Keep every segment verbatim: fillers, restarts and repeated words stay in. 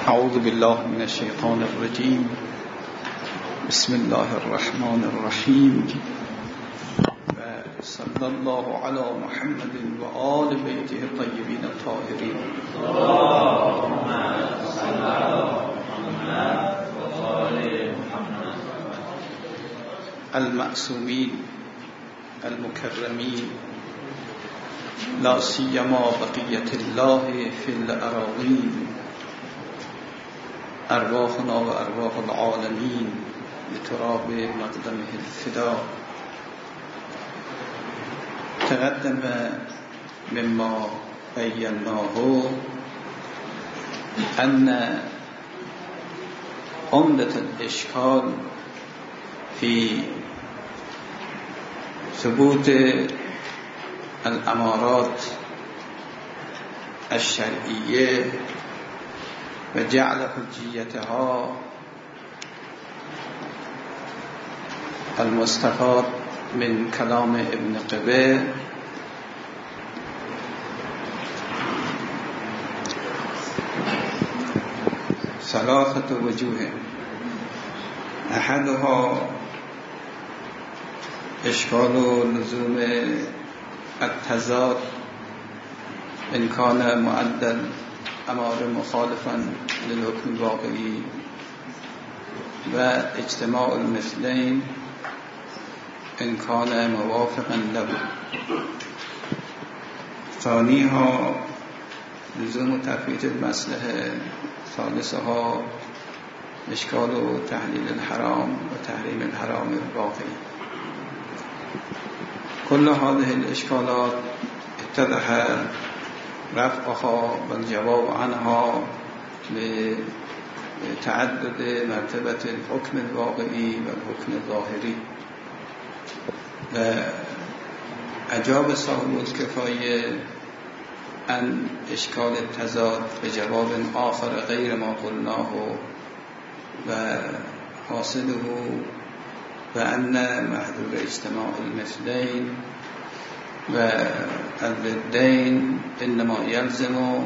اعوذ بالله من الشیطان الرجیم. بسم الله الرحمن الرحیم. و صلی الله علی محمد و آل بیته الطیبین الطاهرین. اللهم صل علی محمد و آل محمد المعصومین المکرمین، لا سیما بقیة الله فی الاراضین. ارواحنا و ارواح العالمین لتراب مقدمه الفدا. تقدم مما بیناه ان عمدة الاشکال فی ثبوت الامارات الشرعیه و جعل حجیتها المستفاد من کلام ابن قبه ثلاثة وجوه. احدها اشکال لزوم التضاد ان کان معدل امار مخالفا للحکم الواقعی و اجتماع المثلین ان کان موافقا له. ثانیها لزوم تفویت المصلحه. ثالثها اشکال و تحلیل الحرام و تحریم الحرام الواقعی. كل هذه الاشکالات اتضح رفعها والجواب عنها لتعدد مرتبة الحكم الواقعي والحكم الظاهري. أجاب صاحب الكفاية عن إشكال التضاد بجواب آخر غير ما قلناه، وحاصله بأن محذور اجتماع المثلين والضدين إنما يلزم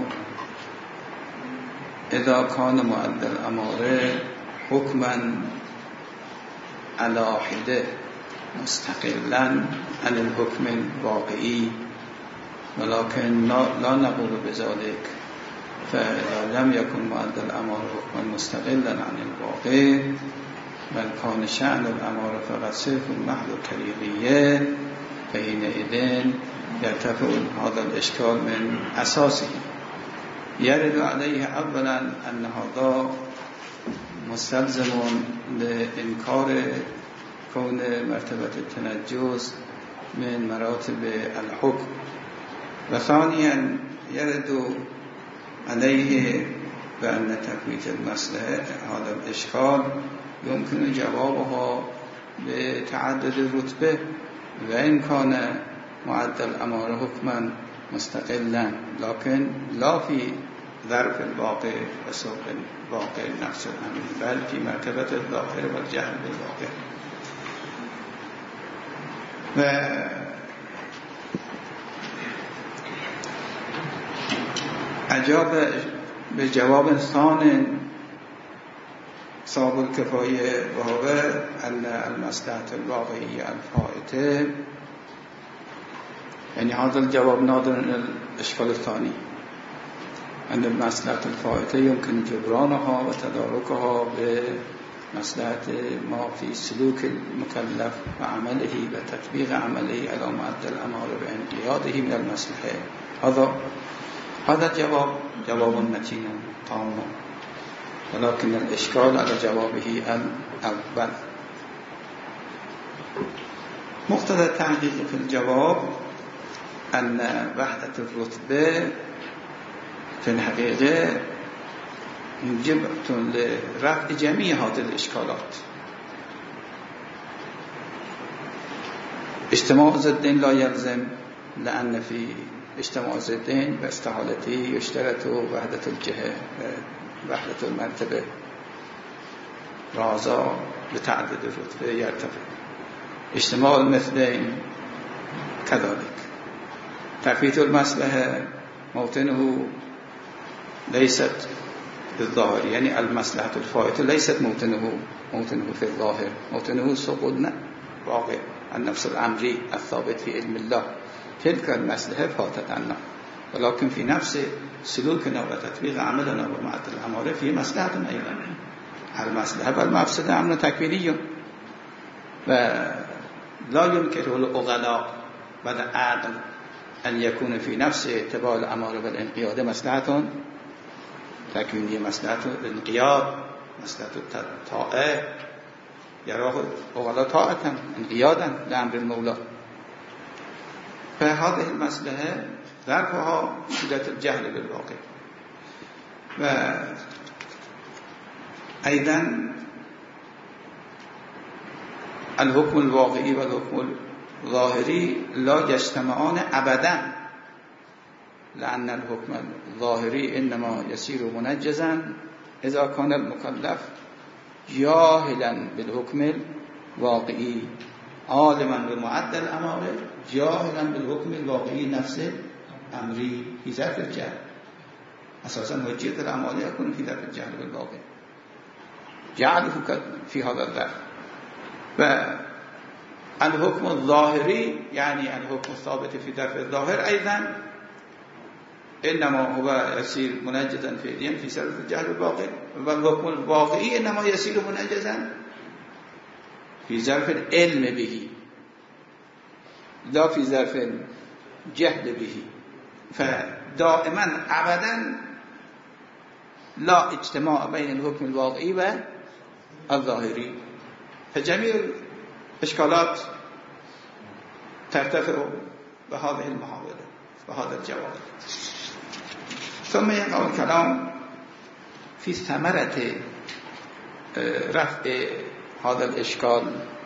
إذا كان معدل الأمارة حكما على حدة مستقلا عن الحكم الواقعي، ولكن لا نقول بذلك. فإذا لم يكن معدل الأمارة حكما مستقلا عن الواقع بل كان شأن الأمارة فقط صرف محض الكليلية، فحينئذ يرتفع هذا الإشكال من أساسه. يرد عليه أولا أن هذا مستلزم لإنكار كون مرتبة التنجس من مراتب الحكم. وثانيا يرد عليه بأن تفويت المصلحة هذا الإشكال يمكن جوابها بتعدد الرتبة، وإن كان معدل الأمارة حكما مستقلا لكن لا في ظرف الواقع وسوق الواقع نفس الأمر، بل في مرتبة الظاهر والجهل بالواقع. و أجاب بجواب ثاني صاحب الكفاية، وهو أن المصلحة الواقعية الفائتة، يعني هذا الجواب ناظر إلى الإشكال الثاني، أن المصلحة الفائتة يمكن جبرانها وتداركها بمصلحة ما في سلوك المكلف وعمله وتطبيق عمله على معدل الأمارة بانقياده من المصلحة. هذا هذا الجواب جواب متين تام، ولكن الإشكال على جوابه الأول. مقتضى التحقيق في الجواب أن وحدة الرتبة في الحقيقة موجبة لرفع جميع هذه الإشكالات. اجتماع الضدين لا يلزم، لأن في اجتماع الضدين باستحالته يشترط وحدة الجهة وحدة المرتبة رازا بتعدد الرتبة يرتفع. اجتماع المثلين كذلك. تفويت المصلحة موطنه ليست بالظاهر، یعنی المصلحة الفائتة ليست موطنه موطنه في الظاهر، موطنه سقوط واقع النفس الأمري الثابت في علم الله. تلك المصلحة فاتت عنا، ولكن في نفس سلوكنا وتطبيق عملنا ومعطل الأمارة في مصلحة أيضا. المصلحة والمفسدة أمر تكويني، ولا ينكره العقلاء والعقل أن يكون في نفس اتباع الأمارة والانقياد مصلحة تكوينية، مصلحة الانقياد، مصلحة الطاعة، يراه العقلاء طاعة انقيادا لأمر المولى. فهذه المصلحة ظرفها شدة الجهل بالواقع. وأيضا الحكم الواقعي والحكم الظاهري لا يجتمعان أبدا، لأن الحكم الظاهري إنما يصير منجزا إذا كان المكلف جاهلا بالحكم الواقعي، عالما بمعدل الأمارة، جاهلا بالحكم الواقعي نفسه أمري في ظرف الجهل. أساسا حجية الأعمال يكون في ظرف الجهل بالواقع، جعله في هذا الظرف. والحكم الظاهري يعني الحكم الثابت في ظرف الظاهر أيضا إنما هو يصير منجزا فعليا في ظرف الجهل بالواقع، والحكم الواقعي إنما يصير منجزا في ظرف العلم به لا في ظرف الجهل به. فدائما أبدا لا اجتماع بين الحكم الواقعي والظاهري، فجميع الإشكالات ترتفع بهذه المحاولة وهذا الجواب. ثم يقع الكلام في ثمرة رفع هذا الإشكال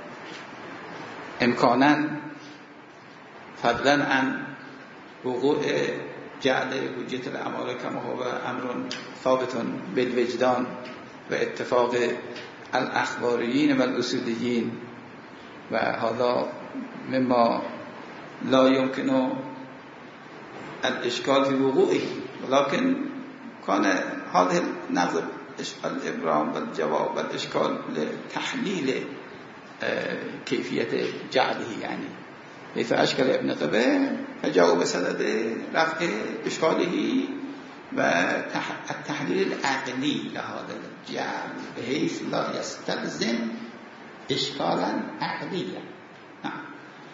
إمكانا، فضلا عن وقوع جعل حجية الأمارة كما هو أمر ثابت بالوجدان واتفاق الأخباريين والأصوليين، وهذا مما لا يمكن الإشكال في وقوعه، ولكن كان هذه النظر الإبرام والجواب والإشكال لتحليل كيفية جعله، يعني كيف أشكل ابن قبه فجاءوا بسبب رفع إشكاله والتحليل العقلي لهذا الجعل بحيث لا يستلزم إشكالا عقليا. نعم.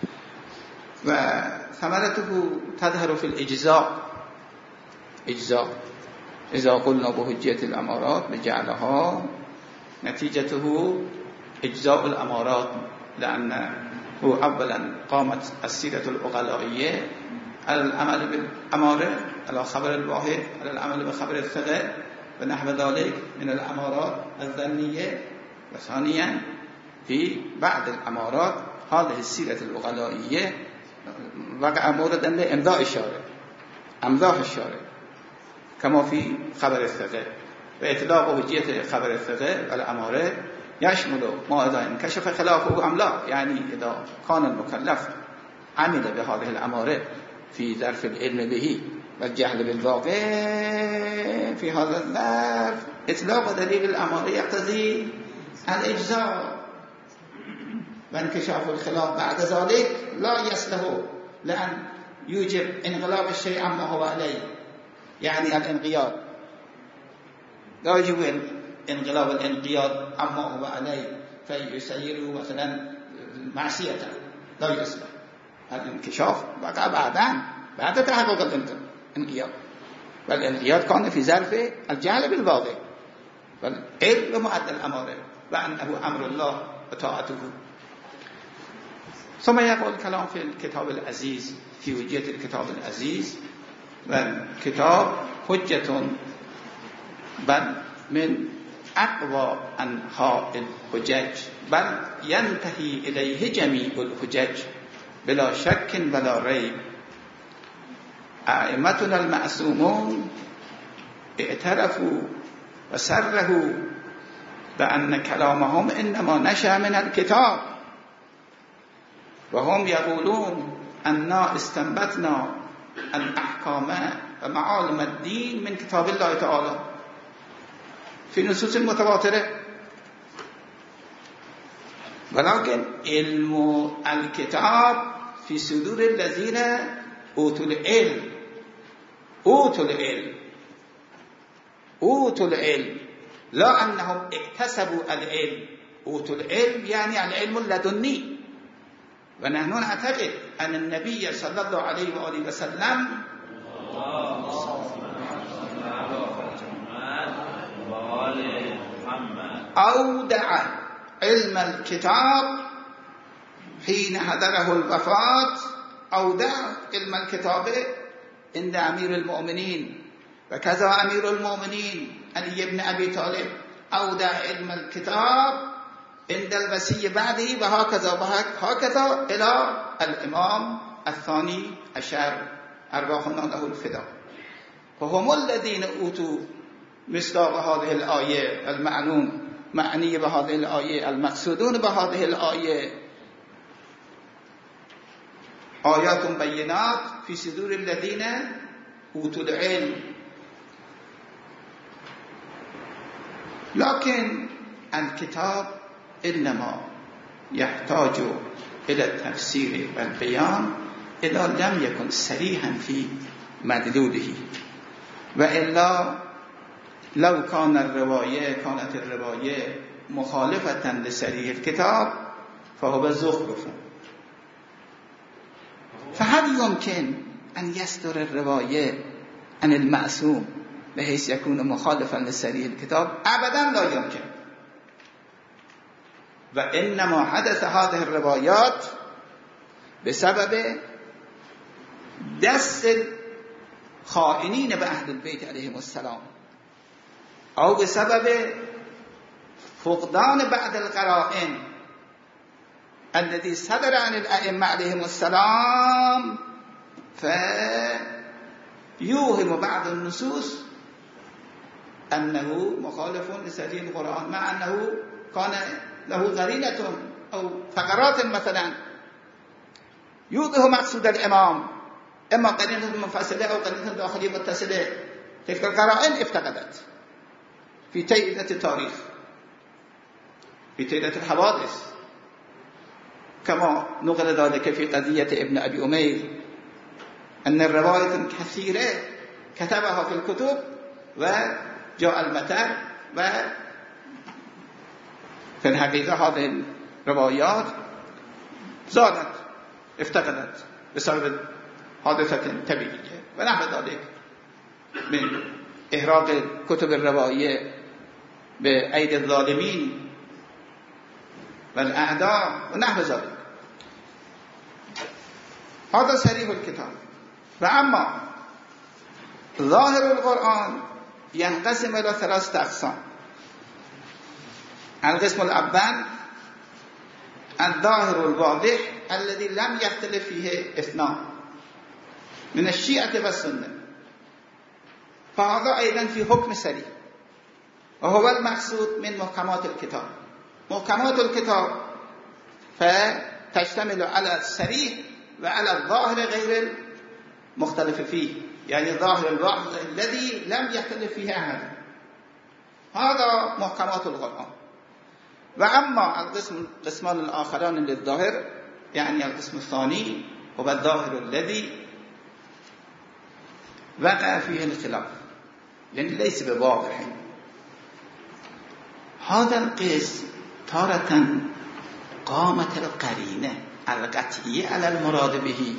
وثمرته تظهر في الإجزاء. إجزاء إذا قلنا بحجية الأمارات بجعلها نتيجته إجزاء الأمارات، لأن هو أولا قامت السيرة العقلائية على العمل بالأمارة، على خبر الواحد، على العمل بخبر الثقة ونحو ذلك من الأمارات الظنية. وثانيا في بعض الأمارات هذه السيرة العقلائية وقع موردا لإمضاء الشارع، أمضاء الشارع كما في خبر الثقة، وإطلاق حجية خبر الثقة والأمارة يشمل ما إذا انكشف خلافه أم لا، يعني إذا كان المكلف عمل بهذه الأمارة في ظرف العلم به والجهل بالواقع، في هذا الظرف إطلاق دليل الأمارة يقتضي الإجزاء، وانكشاف الخلاف بعد ذلك لا يصلح، لأن يوجب انقلاب الشيء عما هو عليه، يعني الانقياد لا يوجب انقلاب الانقياد عما هو عليه فيسيره مثلا معصية، لا يصلح. الانكشاف بقى بعدين بعد تحقق الانقياد، والانقياد كان في ظرف الجهل بالواقع والعلم بمعدل الأمارة وأنه أمر الله وطاعته. ثم يقول الكلام في الكتاب العزيز، في وجهة الكتاب العزيز، والكتاب حجة بل من أقوى أنحاء الحجج، بل ينتهي إليه جميع الحجج بلا شك ولا ريب. أئمتنا المعصومون اعترفوا وصرحوا بأن كلامهم إنما نشأ من الكتاب، وهم يقولون أننا استنبطنا الأحكام ومعالم الدين من كتاب الله تعالى. في نصوص متواتره. ولكن علم الكتاب في صدور الذين اوتوا العلم. اوتوا العلم اوتوا العلم لا انهم اكتسبوا العلم. اوتوا العلم يعني العلم اللدني. ونحن نعتقد ان النبي صلى الله عليه وآله وسلم أودع علم الكتاب حين حضره الوفاة. أودع علم الكتاب عند أمير المؤمنين، وكذا أمير المؤمنين علي بن أبي طالب أودع علم الكتاب عند الوصي بعده، وهكذا وهكذا إلى الإمام الثاني عشر أرواحنا له الفداء. فهم الذين أوتوا مصداق هذه الآية المعلوم معني بهذه الآية، المقصودون بهذه الآية آيات بينات في صدور الذين أوتوا العلم. لكن الكتاب إنما يحتاج إلى التفسير والبيان إذا لم يكن صريحا في مدلوله، وإلا لو كان الرواية كانت الرواية مخالفة لصريح الكتاب فهو زخرف. فهل يمكن أن يصدر الرواية عن المعصوم بحيث يكون مخالفا لصريح الكتاب؟ أبدا لا يمكن. وإنما حدث هذه الروايات بسبب دست خائنين بأهل البيت عليهم السلام، أو بسبب فقدان بعض القرائن الذي صدر عن الأئمة عليهم السلام، فيوهم بعض النصوص أنه مخالف لصريح القرآن، مع أنه كان له قرينة أو فقرات مثلا يوضح مقصود الإمام، إما قرينة منفصلة أو قرينة داخلية متصلة. تلك القرائن افتقدت في تيئة التاريخ، في تيئة الحوادث، كما نقل ذلك في قضية ابن أبي أمير أن الرواية كثيرة كتبها في الكتب وجاء المتن، وفي الحقيقة هذه الروايات زادت افتقدت بسبب حادثة طبيعية ونحو ذلك من إحراق كتب الرواية بأيدي الظالمين والأعداء ونحو ذلك. هذا صريح الكتاب. وأما ظاهر القرآن ينقسم إلى ثلاثة أقسام. القسم الأول الظاهر الواضح الذي لم يختلف فيه اثنان من الشيعة والسنة، فهذا أيضا في حكم صريح، وهو المقصود من محكمات الكتاب. محكمات الكتاب فتشتمل على الصريح وعلى الظاهر غير المختلف فيه، يعني الظاهر الواضح الذي لم يختلف فيه أحد. هذا محكمات القرآن. وأما القسم القسمان الآخران للظاهر، يعني القسم الثاني هو الظاهر الذي وقع فيه الخلاف، يعني ليس بواضح. هذا القسم تارة قامت القرينة القطعية على المراد به،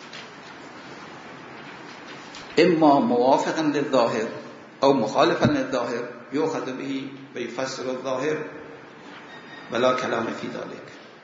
إما موافقا للظاهر أو مخالفا للظاهر يؤخذ به ويفسر الظاهر ولا كلام في ذلك،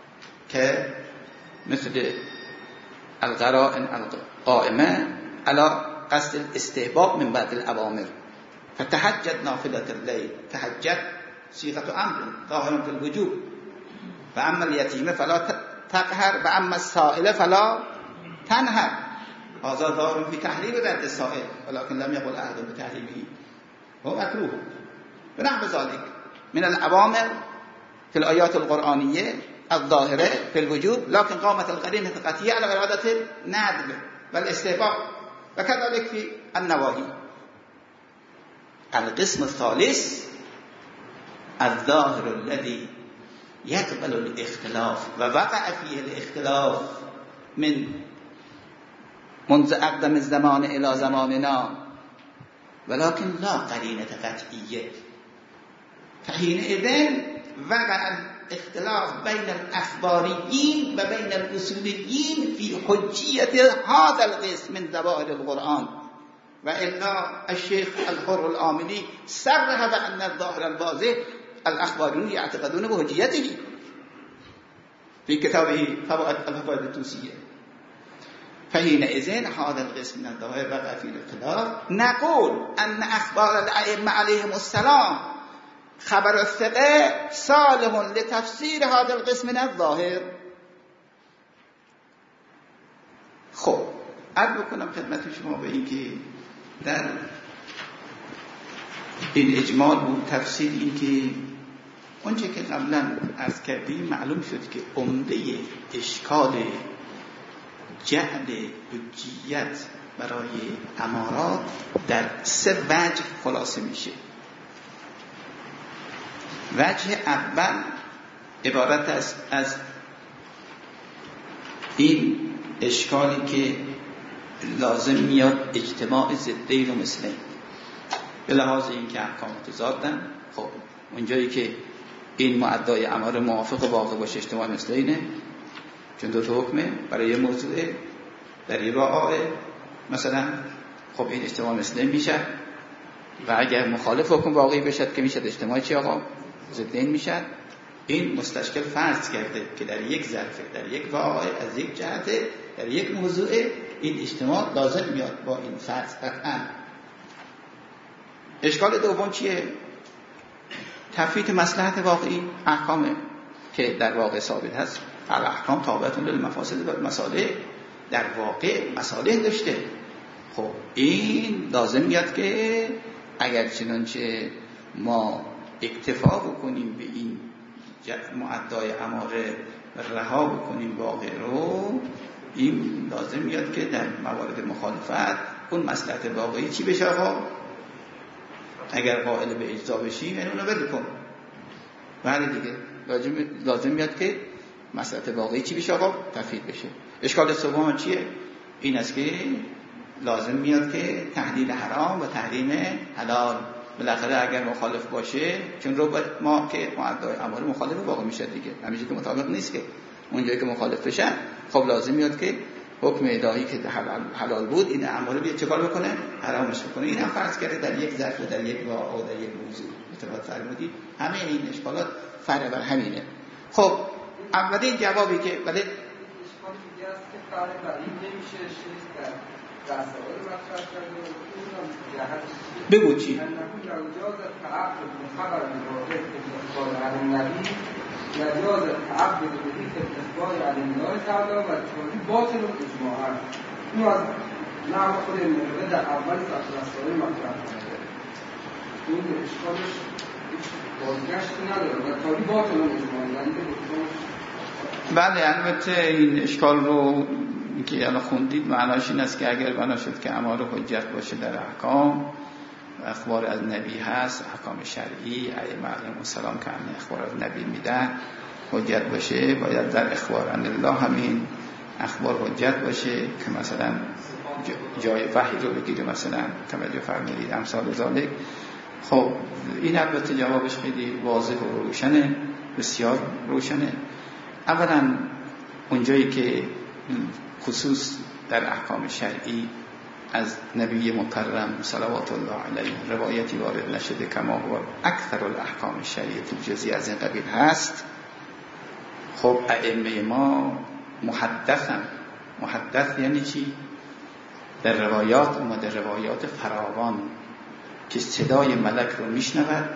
كمثل القرائن القائمة على قصد الاستحباب من بعد الأوامر. فتهجد نافلة الليل، تهجد صيغة أمر ظاهر في الوجوب. فأما اليتيم فلا تقهر، وأما السائل فلا تنهر. هذا ظاهر في تحريم رد السائل، ولكن لم يقل أحد بتحريمه، هو مكروه. ونحو ذلك من الأوامر في الآيات القرآنية الظاهرة في الوجوب، لكن قامت القرينة القطعية على إرادة الندب والاستحباب، وكذلك في النواهي. القسم الثالث الظاهر الذي يقبل الاختلاف و وقع فيه الاختلاف من منذ اقدم الزمان الى زماننا ولكن لا قرینه قطعیه فحينئذ وقع الاختلاف بين الأخباريين وبين الأصوليين في حجية هذا القسم من ظواهر القرآن وإلا الشيخ الحر العاملي صرح بأن الظاهر الواضح الأخباريون يعتقدون بحجيته في كتابه الفوائد التوسية فحينئذ هذا القسم من الظواهر وقع في الاختلاف نقول أن أخبار الأئمة عليهم السلام خبر الثقه صالح لتفسیر هذا القسم من الظاهر. خب عرض بکنم خدمت شما به این که در این اجمال بود تفسیر این که اونچه که قبلا عرض کردیم معلوم شد که عمده اشکال جعل حجیت برای امارات در سه وجه خلاصه میشه. وجه اول عبارت است از این اشکالی که لازم میاد اجتماع ضدین و مثلین به لحاظ این که احکام متضادن. خب اونجایی که این معدای امر موافق واقع باشه اجتماع مثلینه چون دو تا حکمه برای یه موضوعه در این راه مثلا خب این اجتماع مثلین میشه و اگر مخالف حکم واقعی بشد که میشه اجتماع چی آقا ضدین میشن. این مستشکل فرض کرده که در یک ظرف در یک واقع از یک جهت در یک موضوع این اجتماع لازم میاد با این فرض قطعا. اشکال دوم چیه؟ تفویت مصلحت واقعی احکام که در واقع ثابت هست الاحکام تابعه للمفاسد و المصالح در واقع مصالح داشته. خب این لازم میاد که اگر چنانچه ما اکتفا بکنیم به این معدای اماره و رها بکنیم واقع رو این لازم میاد که در موارد مخالفت اون مصلحت واقعی چی بشه آقا؟ اگر قائل به اجزا بشیم این اونو بده کن بله دیگه لازم میاد که مصلحت واقعی چی بشه آقا؟ تفیید بشه. اشکال سوم چیه؟ این است که لازم میاد که تحلیل حرام و تحریم حلال بالاخره اگر مخالف باشه چون رو ما که معدای امر مخالف واقع میشه دیگه همیشه که مطابق نیست که اونجایی که مخالف بشن خب لازم میاد که حکم الهی که حلال, حلال بود این امر بیاد چه کار بکنه؟ حرامش بکنه. این هم فرض کرده در یک ظرف و در یک واقع و در یک موضوع اتفاق فرمودید. همه این اشکالات فرع بر همینه. خب اولین جوابی که ولی اشکال دیگه است که فرع بر این نمیشه شیست در رسائل مطرح کرده بگو چی؟ انه لو جاز التعبد بخبر الواقع في الاخبار عن النبي لجاز التعبد به في الاخبار عن الله تعالی و التعبد باطل اجماعا. اینو از نحو خود المرده در اول سطر رسائل مطرح کرده. این اشکالش هیچ بازگشتی نداره و تعبد باطل اجماعا. بله البته این اشکال رو که الان خوندید معناش این است که اگر بنا شد که امر حجت باشه در احکام اخبار از نبی هست احکام شرعی ائمه علیهم السلام که همین اخبار از نبی میدن حجت باشه باید در اخبار عن الله همین اخبار حجت باشه که مثلا جای وحی رو بگیره مثلا توجه فرمودید امثال ذالک. خب این البته جوابش خیلی واضح و روشنه بسیار روشنه. اولا اونجایی که خصوص در احکام شرعی از نبی مکرم صلوات الله علیه روایتی وارد نشده کما هو اکثر الاحکام شرعی جزئی از این قبیل هست. خب ائمه ما محدثن. محدث یعنی چی؟ در روایات اومده روایات فراوان که صدای ملک رو میشنود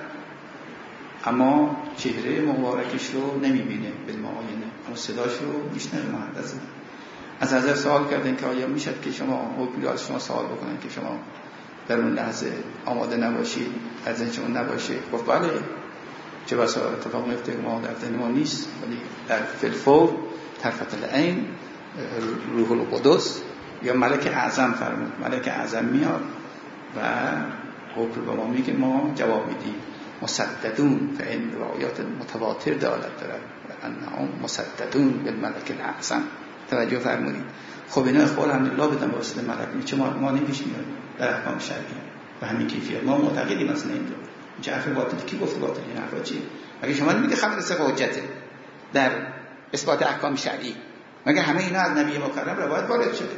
اما چهره مبارکش رو نمیبینه بالمعاینه اما صداش رو میشنوه. محدث از حضرت سوال کردن که آیا میشد که شما حکمی از شما سوال بکنن که شما در اون لحظه آماده نباشید از ذهن شما نباشه؟ گفت بله چه بسا اتفاق میفته ما در ذهن ما نیست ولی در فلفور طرفت العین روح القدس یا ملک اعظم فرمود ملک اعظم میاد و حکم به ما میگه ما جواب میدیم. مسددون فإن روایات متواتر دارد دارد انهم مسددون بالملک الاعظم. توجه فرمودید. خب اینا اخبار الحمدلله بدن واسطه ملک، چه ما ما نمیش میاد در احکام شرعی و همین کیفیت ما معتقدیم مثلا این چه حرف باطل کی گفت باطل؟ این حرفا چیه؟ مگه شما نمیگه خبر ثقه حجته در اثبات احکام شرعی؟ مگه همه اینا از نبی مکرم روایت وارد شده؟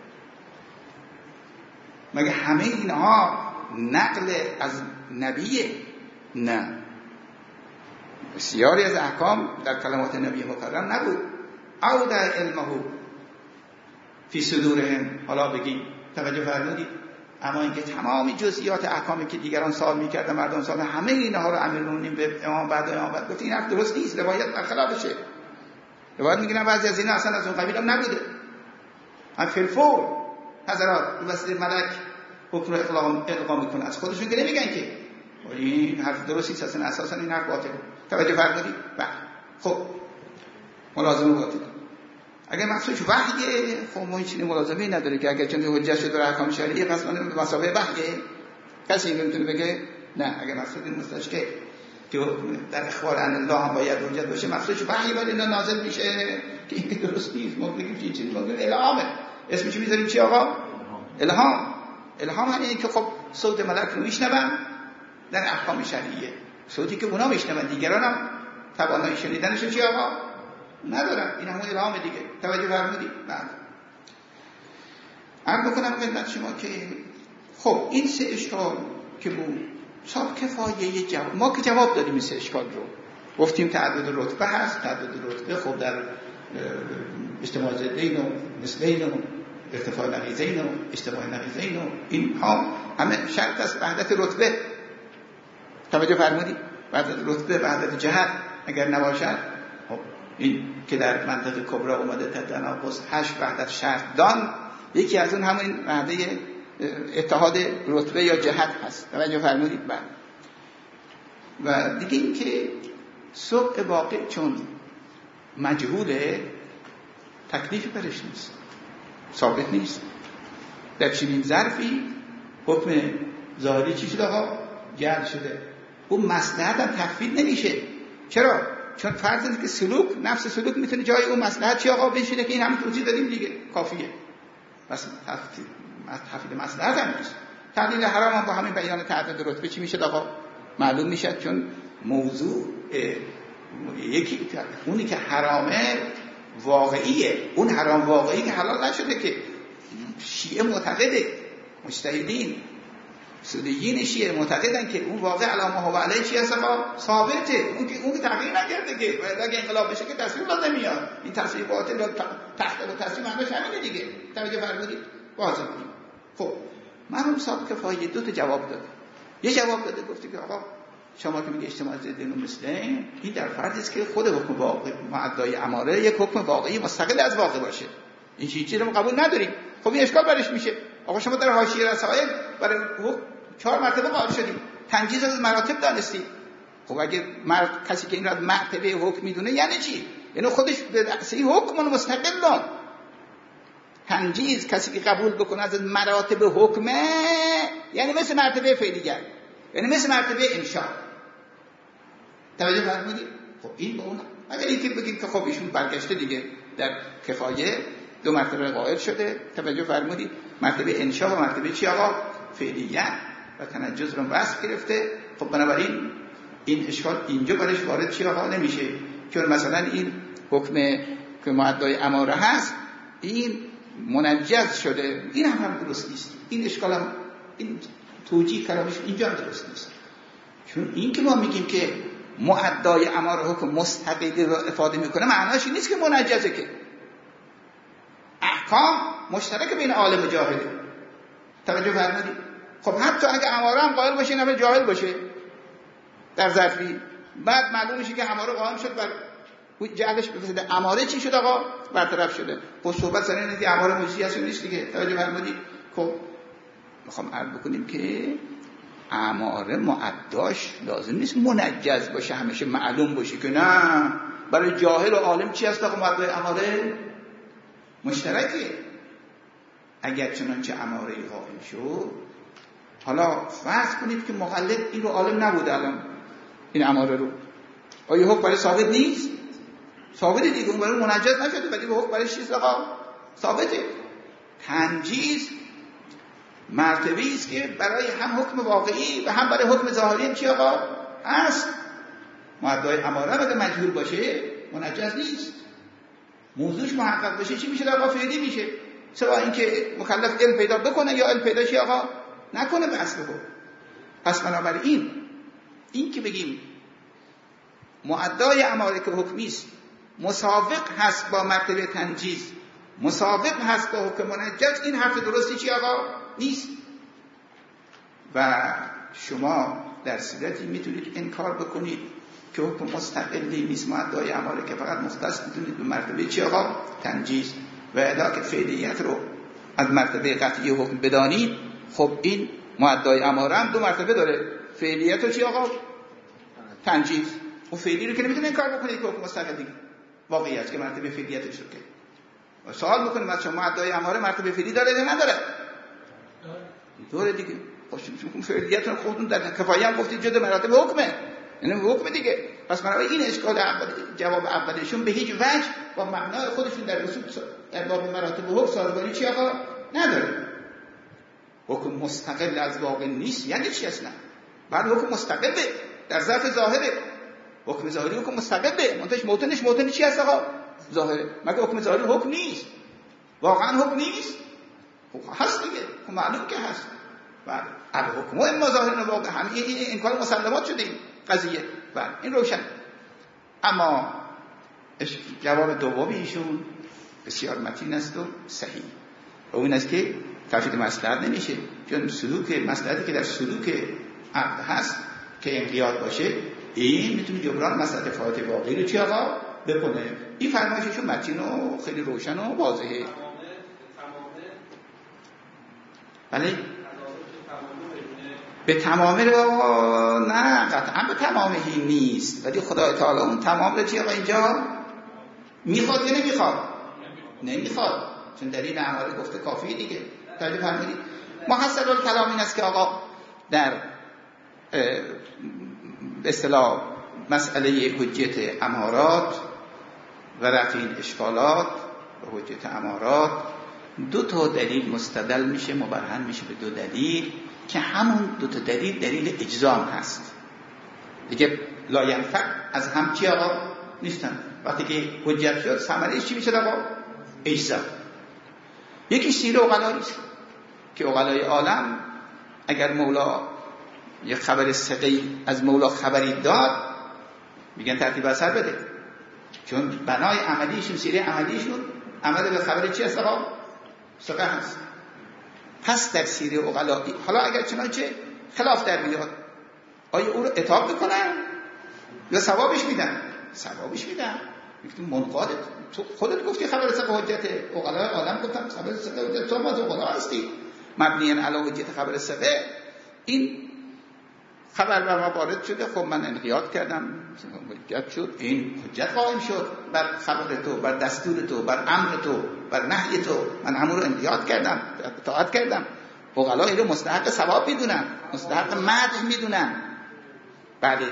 مگه همه اینها نقل از نبیه؟ نه، بسیاری از احکام در کلمات نبی مکرم نبود. او در علمه فی صدورهم. حالا بگیم توجه فرمودید، اما اینکه تمامی جزئیات احکامی که دیگران سوال می‌کردن مردم سوال همه اینها رو امیرالمومنین به امام بعد و امام بعد گفت این حرف درست نیست، روایت برخلافشه. روایت میگن بعضی از اینا اصلا از اون قبیل هم نبوده. هم فلفور حضرات وسیله ملک حکم اقلام القا میکنه، از خودشون که نمیگن که این حرف درست نیست، اصلا اساسا این حرف باطله. توجه فرمودید؟ بله. خب ملازمه باطله. اگر مقصودش وحیه، خب ما هیچ ملازمه‌ای نداره که اگر چون حجت شده در احکام شرعی پس من به مسابقه وحیه. کسی اینو میتونه بگه نه. اگر مقصود این مستش که که در اخبار ان الله هم باید حجت باشه، مقصودش وحی ولی اینا نازل میشه که این درست نیست. ما بگیم چی چیزی ما بگیم الهامه. اسمش میذاریم چی آقا؟ الهام. الهام یعنی که خب صوت ملک رو میشنون در احکام شرعیه، صوتی که اونا میشنون، دیگران هم توانایی شنیدنش چی آقا ندارن. این همون الهام دیگه. توجه فرمودید؟ بعد عرض بکنم خدمت شما که خب این سه اشکال که بود صاحب کفایه جواب، ما که جواب دادیم این سه اشکال رو، گفتیم تعدد رتبه هست، تعدد رتبه خب در اجتماع ضدین و نسبین و ارتفاع نقیضین و اجتماع نقیضین و این ها همه شرط است وحدت رتبه. توجه فرمودید؟ وحدت رتبه، وحدت جهت اگر نباشد، خب این که در منطق کبرا اومده تناقض هشت وحدت شرط دان، یکی از اون همین وحده اتحاد رتبه یا جهت هست. توجه فرمودید؟ بعد و دیگه این که سبع واقع چون مجهوله تکلیف برش نیست، ثابت نیست. در چنین ظرفی حکم ظاهری چی شده ها؟ جعل شده. اون مصلحت هم تخفیف نمیشه. چرا؟ چون فرض است که سلوک، نفس سلوک میتونه جای اون مصلحت چی آقا بشینه که این همین توضیح دادیم دیگه، کافیه. پس تخفیف تخفیف مصلحت هم نیست. تعدیل حرام هم با همین بیان تعدد رتبه چی میشه آقا؟ معلوم میشه. چون موضوع یکی اونی که حرامه واقعیه، اون حرام واقعی که حلال نشده که شیعه معتقده، مجتهدین سنیین شیعه معتقدن که اون واقع علامه ها و علیه چی هست آقا؟ ثابته. اون که اون که تغییر نکرده که اگه انقلاب بشه که تصویر لازم میاد. این تصویر باطل و تحت و تصویر معناش همینه دیگه. توجه فرمودید؟ واضح بود. خب مرحوم صاحب کفایه دو تا جواب داد. یه جواب داده گفته که آقا شما که میگه اجتماع ضدین و مثلین، این در فرض است که خود حکم واقع معدای اماره یک حکم واقعی مستقل از واقع باشه. این چیزی رو قبول نداریم. خب این اشکال برش میشه. آقا شما در حاشیه رسائل برای چهار مرتبه قائل شدیم، تنجیز از مراتب دانستید. خب اگه مرد کسی که این را مرتبه حکم میدونه یعنی چی؟ یعنی خودش به رأسه حکم مستقل. تنجیز کسی که قبول بکنه از مراتب حکمه یعنی مثل مرتبه فعلیه، یعنی مثل مرتبه انشاء. توجه فرمودید؟ خب این با اون اگر اینکه بگیم که خب ایشون برگشته دیگه در کفایه دو مرتبه قائل شده. توجه فرمودید؟ مرتبه انشاء و مرتبه چی آقا؟ فعلیه و تنجز رو وصف گرفته. خب بنابراین این اشکال اینجا برش وارد چی آقا نمیشه، چون مثلا این حکم که معدای اماره هست این منجز شده، این هم هم درست نیست. این اشکال هم این توجیه کلامش اینجا هم درست نیست. چون این که ما میگیم که معدای اماره حکم مستقلی رو افاده میکنه معناش این نیست که منجزه، که احکام مشترک بین عالم و جاهله. توجه فرمودید؟ خب حتی اگه اماره هم قائل باشه نه جاهل باشه در ظرفی، بعد معلوم میشه که اماره قائم شد بر جهلش بفسده. اماره چی شد آقا؟ برطرف شده. خب صحبت سر اینه که اماره موجودی هست نیست دیگه. توجه فرمودید؟ خب میخوام عرض بکنیم که اماره معداش لازم نیست منجز باشه، همیشه معلوم باشه که نه. برای جاهل و عالم چی هست آقا معدای اماره؟ مشترکه. اگر چنانچه اماره قائم شد، حالا فرض کنید که مقلد این رو عالم نبوده، الان این اماره رو. آیا حکم برای ثابت نیست؟ ثابته دیگه، اون برای منجز نشده ولی به حکم برای چیز آقا ثابته. تنجیز مرتبه‌ای است که برای هم حکم واقعی و هم برای حکم ظاهری چی آقا هست. مدعای اماره اگه مجهول باشه منجز نیست، موضوعش محقق بشه چی میشه؟ آقا فعلی میشه، سوا اینکه مکلف علم پیدا بکنه یا علم پیدا شه آقا نکنه به اصل حکم. پس بنابراین این که بگیم مؤدای اماره که حکمی است مسابق هست با مرتبه تنجیز، مسابق هست با حکم منجز، این حرف درستی چی آقا نیست. و شما در صورتی میتونید انکار بکنید که حکم مستقلی نیست مؤدای اماره که فقط مختص میتونید به مرتبه چی آقا تنجیز و ادا که فعلیت رو از مرتبه قطعی حکم بدانید. خب این مؤدای اماره هم دو مرتبه داره، فعلیت رو چی آقا تنجیز. و فعلی رو که نمیتونه انکار بکنید که حکم مستقلی واقعی است که مرتبه فعلیتش رو که و سوال میکنیم از شما مؤدای اماره مرتبه فعلی داره یا نداره؟ داره دیگه. خب فعلیت رو خودتون در کفایه هم گفتید جدا مراتب حکمه، یعنی حکم دیگه. پس برای این اشکال اول جواب اولشون به هیچ وجه با معنای خودشون در رسول در باب مراتب حکم سازگاری چی آقا نداره. حکم مستقل از واقع نیست یعنی چی اصلا؟ بعد حکم مستقله در ظرف ظاهره، حکم ظاهری حکم مستقله، منتش موتنش موتن چی هست آقا؟ ظاهره. مگه حکم ظاهری حکم نیست؟ واقعا حکم نیست؟ حکم هست دیگه، حکم معلوم که هست. بعد الحکم و اما ظاهر و واقع هم این این کار مسلمات شده این قضیه. بعد این روشن. اما جواب دومی ایشون بسیار متین است و صحیح. و اون است که تفسیر مصلحت نمیشه، چون سلوک مصلحتی که در سلوک عقد هست که انقیاد باشه این میتونه جبران مسئله فوات واقعی رو چی آقا بکنه. این فرمایششون متین و خیلی روشن و واضحه. بله به تمامه رو نه قطعا به تمامه هی نیست، ولی خدای تعالی اون تمام رو چی آقا اینجا میخواد یا نمیخواد؟ نمیخواد، چون دلیل اماره گفته کافیه دیگه. توجه فرمودید؟ محصل الکلام این است که آقا در به اصطلاح مسئله حجیت امارات و رفع این اشکالات و حجیت امارات دو تا دلیل مستدل میشه، مبرهن میشه به دو دلیل که همون دو تا دلیل دلیل اجزام هست دیگه، لا ینفک از هم چی آقا نیستن. وقتی که حجت شد ثمره‌اش چی میشه آقا؟ اجزا. یکی سیر عقلایی است که عقلای عالم اگر مولا یک خبر ثقه‌ای از مولا خبری داد میگن ترتیب اثر بده، چون بنای عملیشون سیره عملیشون عمل به خبر چی هست آقا؟ ثقه هست. پس در سیره عقلایی حالا اگر چنانچه خلاف در بیاد آیا او رو عتاب میکنن یا ثوابش میدن؟ ثوابش میدن. میگن منقادت تو خودت گفتی خبر ثقه حجت، عقلای عالم گفتن خبر ثقه حجت، تو ما تو عقلا هستی مبنی علی حجت خبر ثقه. این خبر بر ما وارد شده، خب من انقیاد کردم، حجت شد، این حجت قائم شد بر خبر تو، بر دستور تو، بر امر تو، بر نهی تو، من همون رو انقیاد کردم، اطاعت کردم. عقلا این رو مستحق ثواب میدونن، مستحق مدح میدونن. بله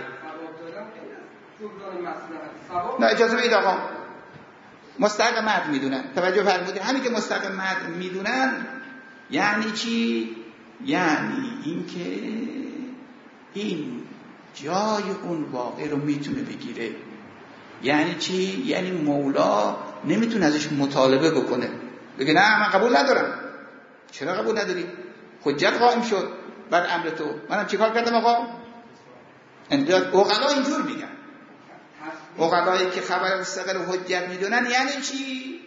نه اجازه بدید آقا، مستحق مدح میدونن. توجه فرمودید؟ همین که مستحق مدح میدونن یعنی چی؟ یعنی این که این جای اون واقع رو میتونه بگیره. یعنی چی؟ یعنی مولا نمیتونه ازش مطالبه بکنه، بگه نه من قبول ندارم. چرا قبول نداری؟ حجت قائم شد بر امر تو، منم چیکار کردم آقا؟ انقیاد. عقلا اینجور میگن، عقلایی که خبر ثقه رو حجت میدونن یعنی چی؟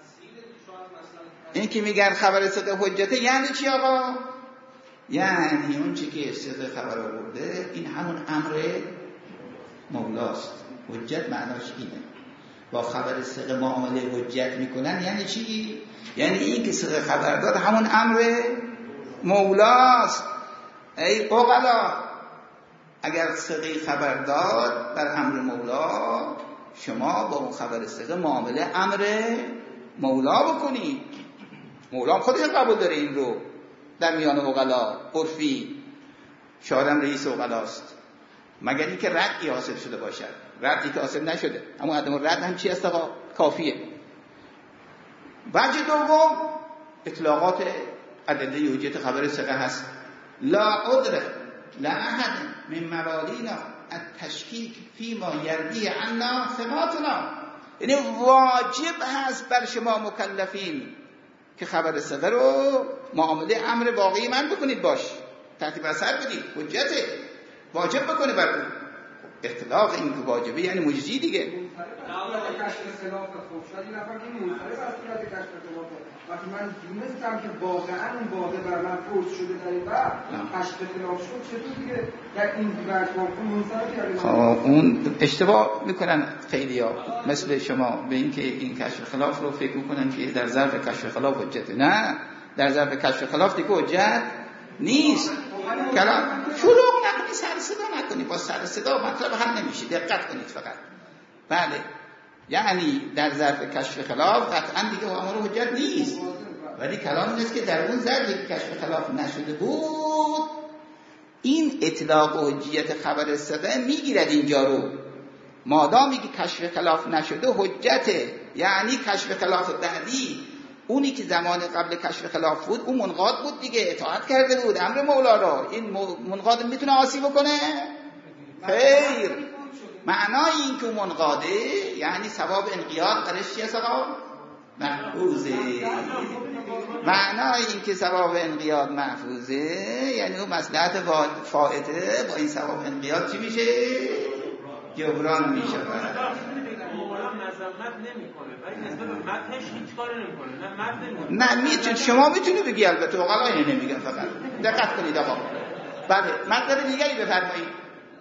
این که میگن خبر ثقه حجته یعنی چی آقا؟ یعنی اون چی که ثقه خبر آورده این همون امر مولاست. حجت معناش اینه. با خبر ثقه معامله حجت میکنن یعنی چی؟ یعنی این که ثقه خبر داد همون امر مولاست. ای عقلا اگر ثقه خبر داد بر امر مولا، شما با اون خبر ثقه معامله امر مولا بکنید. مولا خودش قبول داره این رو در میان عقلا عرفی. شاعرم رئیس عقلاست، مگر اینکه ردی حاصل شده باشد. ردی که حاصل نشده، اما عدم رد هم چی است آقا؟ کافیه. وجه دوم اطلاقات ادله حجت خبر ثقه هست. لا عذر لأحد من موالینا التشکیک فیما یروی عنا ثقاتنا. یعنی واجب هست بر شما مکلفین که خبر ثقه رو معامله امر واقعی من بکنید، باش تحت اثر بدید، حجته واجب بکنه بر اون. اطلاق این که واجبه یعنی مجزی دیگه. وقتی من دونستم که واقعا اون واقع بر من فوت شده در این بعد کشف خلاف شد، چطور دیگه در این وقت منصرف کردن؟ اون اشتباه میکنن خیلی ها مثل شما به این که این کشف خلاف رو فکر میکنن که در ظرف کشف خلاف حجته. نه، در ظرف کشف خلاف دیگه حجت نیست. کلام شلوغ نکنی، سر صدا نکنی، با سر صدا مطلب حل نمیشه، دقت کنید فقط. بله، یعنی در ظرف کشف خلاف قطعا دیگه امر حجت نیست، ولی کلام نیست که در اون ظرفی که کشف خلاف نشده بود این اطلاق و حجیت خبر ثقه میگیرد اینجا رو. مادامی که کشف خلاف نشده حجته، یعنی کشف خلاف بعدی اونی که زمان قبل کشف خلاف بود اون منقاد بود دیگه، اطاعت کرده بود امر مولا را. این منقاد میتونه عاصی بکنه؟ خیر. معنای این که منقاده یعنی ثواب انقیاد درش چیه آقا؟ محفوظه. معنای این که ثواب انقیاد محفوظه یعنی اون مصلحت فائته با این ثواب انقیاد چی میشه؟ جبران میشه. نه میتون شما میتونی بگی، البته آقا اینو نمیگن، فقط دقت کنید آقا. بله، مطلب دیگری بفرمایید.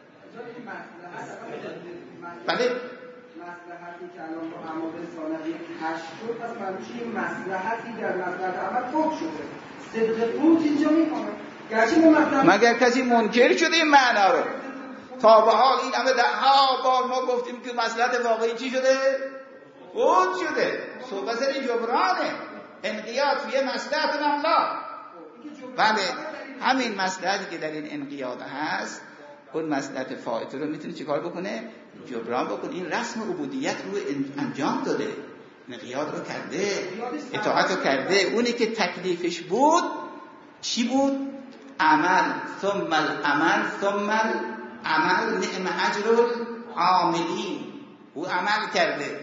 بله، مصلحتی که الان با عماد ثانوی کشف شد، پس منوش این مصلحتی در مصلحت عمل فوق شده. صدق قوت اینجا میکنه. گرچه ما مطلب مگر کسی منکر شده این معنا رو؟ تا به حال این همه دهها بار ما گفتیم که مصلحت واقعی چی شده؟ فوت شده. صحبت سر جبرانه. انقیاد فیه مصلحت الله. بله، همین مصلحتی که در این انقیاد هست اون مصلحت فائته رو میتونه چیکار بکنه؟ جبران بکنه. این رسم عبودیت رو انجام داده، انقیاد رو کرده، اطاعت رو کرده. اونی که تکلیفش بود چی بود؟ عمل ثم العمل ثم العمل نعم اجر العاملین. او عمل کرده.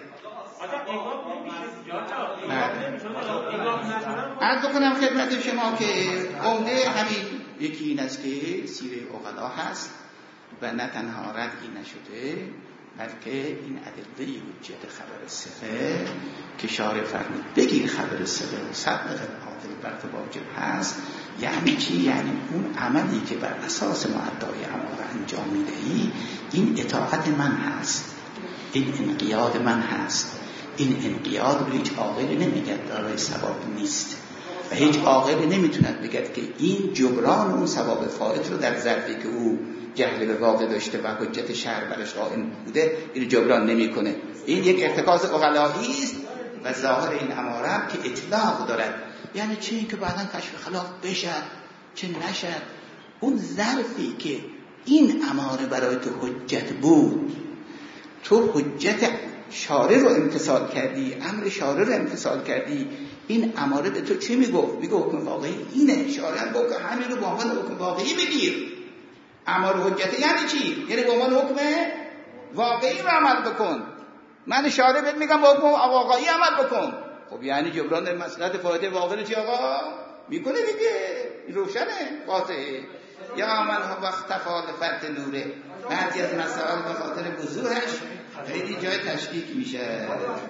عرض کنم خدمت شما که عمده همین یکی این است که سیره عقلا هست و نه تنها ردی نشده بلکه این ادله حجت خبر ثقه که شارع فرمود بگیر خبر ثقه و صدق عادل بر تو واجب هست. یعنی چی؟ یعنی اون عملی که بر اساس معدای امر انجام میدهی این اطاعت من هست، این انقیاد من هست. این انقیاد رو هیچ عاقل نمیگد دارای ثواب نیست و هیچ عاقل نمیتوند بگد که این جبران اون ثواب فائت رو در ظرفی که او جهل به واقع داشته و حجت شرع برش قائم بوده این جبران نمیکنه. این یک ارتکاز عقلایی است و ظاهر این اماره هم که اطلاق دارد. یعنی چه این که بعداً کشف خلاف بشد چه نشد، اون ظرفی که این اماره برای تو حجت بود تو حجت شارع رو امتثال کردی، امر شارع رو امتثال کردی، این اماره به تو چه میگفت؟ میگه حکم واقعی اینه. شارع گفت که همین رو به عنوان حکم واقعی بگیر. امر حجت یعنی چی؟ یعنی به عنوان حکم واقعی رو عمل بکن. من شارع بهت میگم با حکم واقعی عمل بکن. خب یعنی جبران در مصلحت فایده واقعی چی آقا؟ میکنه دیگه، روشنه، واضحه. یا من وقت تفاعل فرد نوره بعضی از مسائل به خاطر وضوحش خیلی جای تشکیک میشه.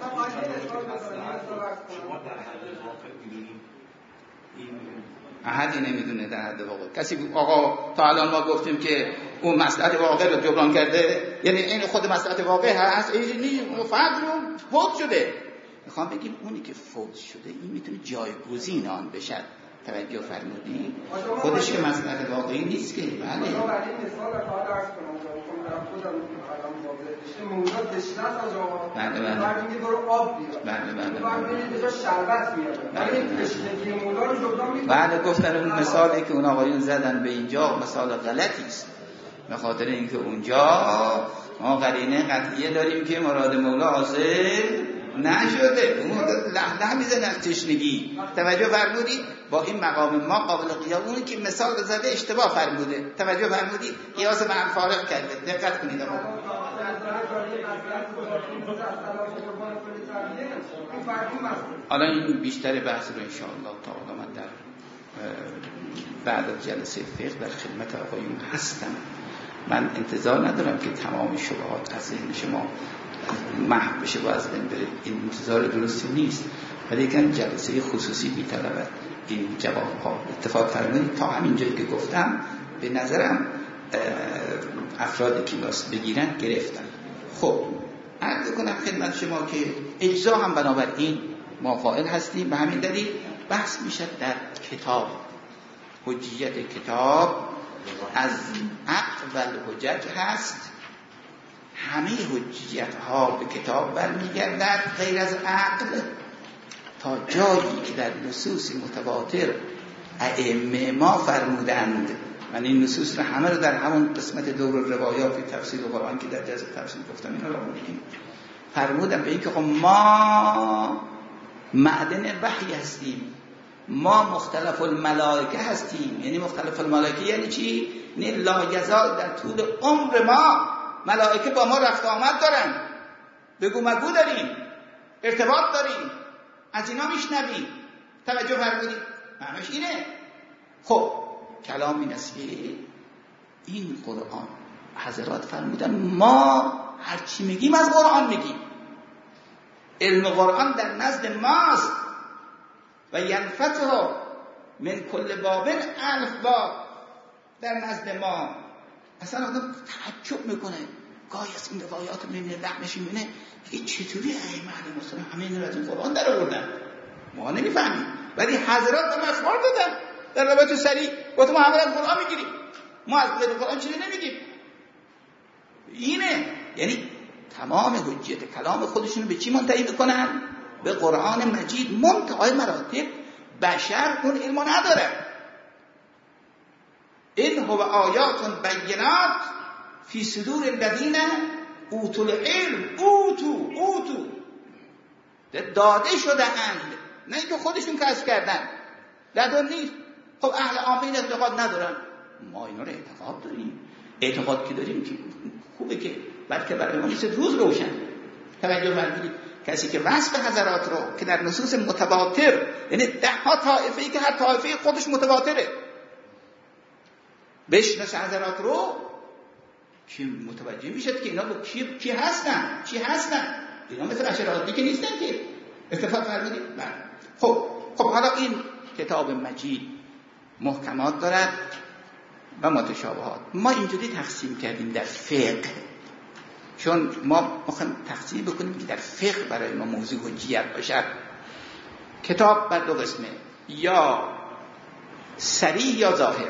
احدی نمیدونه در حد واقع. کسی آقا تا الان ما گفتیم که اون مصلحت واقع رو جبران کرده، یعنی این خود مصلحت واقع هست، این نیست فرد رو فوت شده. میخوام بگیم اونی که فوت شده این میتونه جایگزین آن بشه. توجه فرمودی؟ خودش که مصلحت واقعی نیست که. بله. مثال کار درس کنم خودم موجود دشنت از آقا بله بله بعد میگه برو آب بیار. بله بله بعد میگه به جا شربت میاره. ولی دشنگی مولا رو جبران میکنه. بله گفتن اون مثالی که اون آقایون زدن به اینجا مثال غلطی است. به خاطر اینکه اونجا ما قرینه قطعیه داریم که مراد مولا حاصل نشده. اون له له میزنه از تشنگی. توجه فرمودید؟ با این مقام ما قابل قیاس، اون که مثال زده اشتباه فرموده. توجه فرمودید؟ قیاس به هم فارق کرده. دقت کنید آقا. حالا این بیشتر بحث رو انشاءالله تعالی من در بعد از جلسه فقه در خدمت آقایون هستم. من انتظار ندارم که تمام شبهات از ذهن شما محو بشه و از بین بره. این انتظار درستی نیست، ولی که جلسه خصوصی می‌طلبد این جواب‌ها. اتفاق فرمودید تا همین جایی که گفتم به نظرم افرادی که کلاس بگیرن گرفتن. خب عرض کنم خدمت شما که اجزا هم بنابراین ما قائل هستیم. به همین دلیل بحث میشه در کتاب. حجیت کتاب از عقل و حجت هست. همه حجیت ها به کتاب برمیگردد غیر از عقل، تا جایی که در نصوص متواتر ائمه ما فرمودند. من این نصوص رو همه رو در همون قسمت دور روایات فی تفسیر قرآن که در جزء تفسیر گفتم اینا رو بگیم، فرمودن به اینکه خب ما معدن وحی هستیم، ما مختلف الملائکه هستیم. یعنی مختلف الملائکه یعنی چی؟ یعنی لا یزال در طول عمر ما ملائکه با ما رفت آمد دارن، بگو مگو داریم، ارتباط داریم، از اینا میشنویم. توجه فرمودید؟ معناش اینه. خب کلام این است که این قرآن حضرات فرمودن ما هرچی میگیم از قرآن میگیم. علم قرآن در نزد ماست و ینفتح من کل باب الف باب در نزد ما. اصلا آدم تعجب میکنه گاهی از این روایات رو میبینه لحنش میبینه که چطوری ائمه علیهم السلام همه این رو از این قرآن در آوردن، ما نمیفهمیم، ولی حضرات هم اخبار دادن در روایت سریع گفتم ما همه از قرآن میگیریم، ما از غیر قرآن چیزی نمیگیم. اینه یعنی تمام حجیت کلام خودشون به چی منتهی بکنن؟ به قرآن مجید. منتهای مراتب بشر اون علمو نداره. این هو آیات بینات فی صدور الذین اوتوا العلم. اوتو اوتو داده شده اند، نه اینکه خودشون کسب کردن، لدن نیست. خب اهل عامه این اعتقاد ندارن، ما اینا رو اعتقاد داریم. اعتقاد که داریم که خوبه که بلکه برای ما نیست روز روشن. توجه فرمودید؟ کسی که وصف حضرات رو که در نصوص متواتر، یعنی ده ها طایفه‌ای که هر طایفه خودش متواتره، بشناسه حضرات رو که متوجه میشد که اینا با کی کی هستن، چی هستن. اینا مثل اشراطی که نیستن که. اتفاق فرمودید؟ خب خب حالا این کتاب مجید محکمات دارد و متشابهات. ما اینجوری تقسیم کردیم در فقه، چون ما میخوایم تقسیم بکنیم که در فقه برای ما موضوع حجیت باشد. کتاب بر دو قسمه، یا صریح یا ظاهر.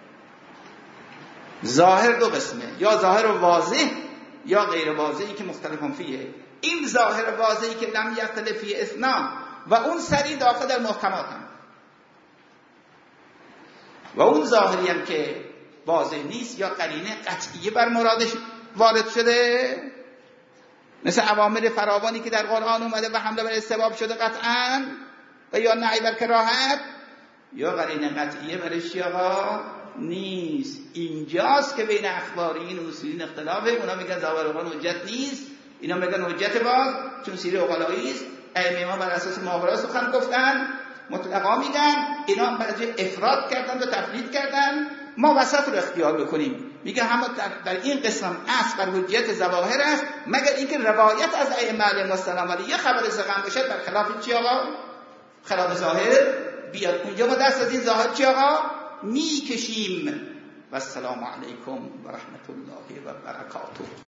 ظاهر دو قسمه، یا ظاهر واضح یا غیر واضحی که مختلفون فیه. این ظاهر واضحی که لم یختلف فی اثنا و اون صریح داخل در محکمات هم، و اون ظاهری هم که واضح نیست یا قرینه قطعیه بر مرادش وارد شده، مثل اوامر فراوانی که در قرآن اومده و حمله بر استباب شده قطعاً، و یا نهی بر کراهت، یا قرینه قطعیه برش آقا نیست. اینجاست که بین اخبارین و اصولین اختلافه. اونا میگن ظاهر قرآن حجت نیست، اینا میگن حجت باز چون سیره عقلایی است. ائمه ما بر اساس ماورا سخن گفتن، مطلقا میگن. اینا بعضی افراد کردن و تفرید کردن، ما وسط رو اختیار بکنیم. میگه هم در, در این قسم اصل بر حجیت ظواهر است، مگر اینکه روایت از ائمه علیهم السلام ولی یه خبر سخن باشد بر خلاف چی آقا؟ خلاف ظاهر بیاد. اونجا ما دست از این ظاهر چی آقا؟ میکشیم. و السلام علیکم و رحمت الله و برکاته.